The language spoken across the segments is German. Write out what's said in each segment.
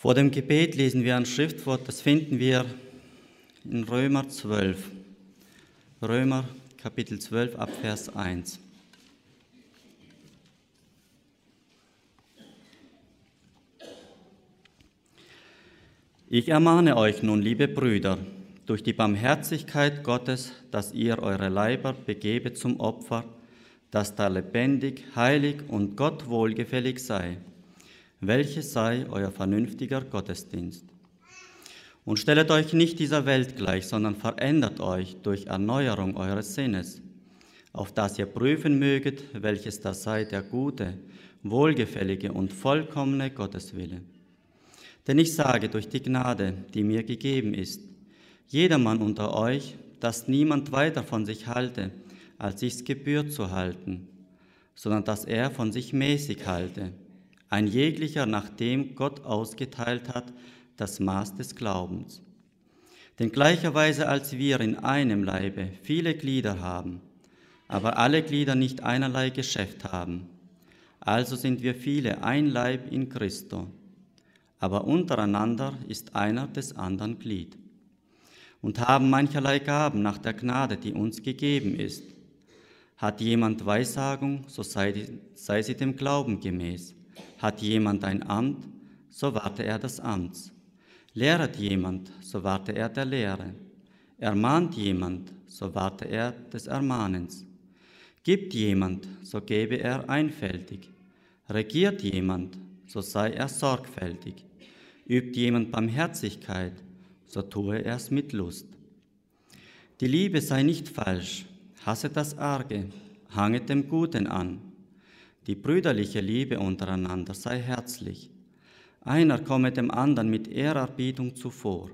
Vor dem Gebet lesen wir ein Schriftwort, das finden wir in Römer 12. Römer Kapitel 12 ab Vers 1. Ich ermahne euch nun, liebe Brüder, durch die Barmherzigkeit Gottes, dass ihr eure Leiber begebet zum Opfer, das da lebendig, heilig und Gott wohlgefällig sei, welches sei euer vernünftiger Gottesdienst. Und stellet euch nicht dieser Welt gleich, sondern verändert euch durch Erneuerung eures Sinnes, auf dass ihr prüfen möget, welches das sei der gute, wohlgefällige und vollkommene Gotteswille. Denn ich sage durch die Gnade, die mir gegeben ist, jedermann unter euch, dass niemand weiter von sich halte, als sich's gebührt zu halten, sondern dass er von sich mäßig halte, ein jeglicher, nachdem Gott ausgeteilt hat, das Maß des Glaubens. Denn gleicherweise als wir in einem Leibe viele Glieder haben, aber alle Glieder nicht einerlei Geschäft haben, also sind wir viele ein Leib in Christo, aber untereinander ist einer des anderen Glied. Und haben mancherlei Gaben nach der Gnade, die uns gegeben ist. Hat jemand Weissagung, so sei sie dem Glauben gemäß. Hat jemand ein Amt, so warte er des Amts. Lehret jemand, so warte er der Lehre. Ermahnt jemand, so warte er des Ermahnens. Gibt jemand, so gebe er einfältig. Regiert jemand, so sei er sorgfältig. Übt jemand Barmherzigkeit, so tue er's mit Lust. Die Liebe sei nicht falsch, hasset das Arge, hanget dem Guten an. Die brüderliche Liebe untereinander sei herzlich. Einer komme dem anderen mit Ehrerbietung zuvor.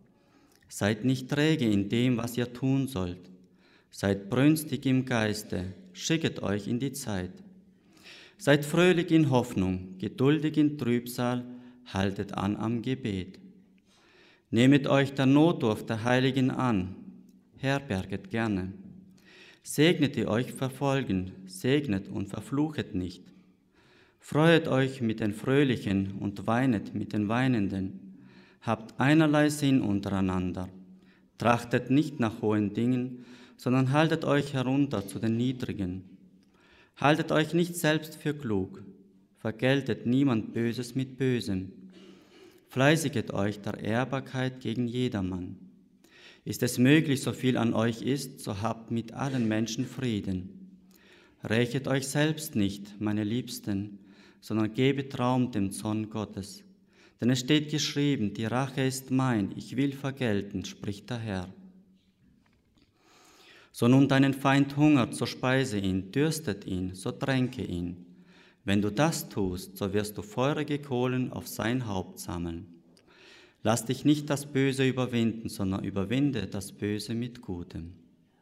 Seid nicht träge in dem, was ihr tun sollt. Seid brünstig im Geiste, schicket euch in die Zeit. Seid fröhlich in Hoffnung, geduldig in Trübsal, haltet an am Gebet. Nehmet euch der Notdurft der Heiligen an, herberget gerne. Segnet die euch verfolgen, segnet und verfluchet nicht. Freuet euch mit den Fröhlichen und weinet mit den Weinenden. Habt einerlei Sinn untereinander. Trachtet nicht nach hohen Dingen, sondern haltet euch herunter zu den Niedrigen. Haltet euch nicht selbst für klug, vergeltet niemand Böses mit Bösem. Fleißiget euch der Ehrbarkeit gegen jedermann. Ist es möglich, so viel an euch ist, so habt mit allen Menschen Frieden. Rächet euch selbst nicht, meine Liebsten, sondern gebet Raum dem Zorn Gottes. Denn es steht geschrieben, die Rache ist mein, ich will vergelten, spricht der Herr. So nun deinen Feind hungert, so speise ihn, dürstet ihn, so tränke ihn. Wenn du das tust, so wirst du feurige Kohlen auf sein Haupt sammeln. Lass dich nicht das Böse überwinden, sondern überwinde das Böse mit Gutem.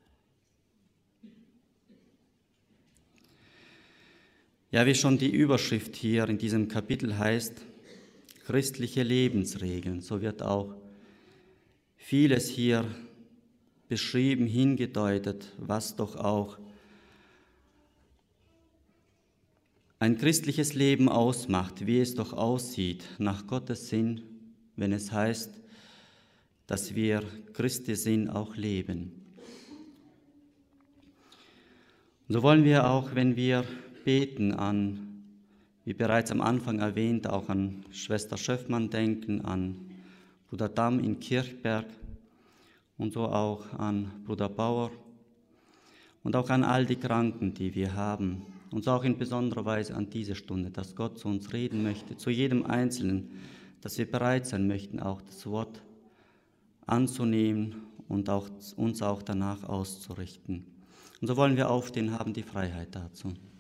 Ja, wie schon die Überschrift hier in diesem Kapitel heißt, christliche Lebensregeln, so wird auch vieles hier beschrieben, hingedeutet, was doch auch ein christliches Leben ausmacht, wie es doch aussieht, nach Gottes Sinn, wenn es heißt, dass wir Christi Sinn auch leben. Und so wollen wir auch, wenn wir beten, an, wie bereits am Anfang erwähnt, auch an Schwester Schöffmann denken, an Bruder Damm in Kirchberg und so auch an Bruder Bauer und auch an all die Kranken, die wir haben. Und so auch in besonderer Weise an diese Stunde, dass Gott zu uns reden möchte, zu jedem Einzelnen, dass wir bereit sein möchten, auch das Wort anzunehmen und auch, uns auch danach auszurichten. Und so wollen wir aufstehen, haben die Freiheit dazu.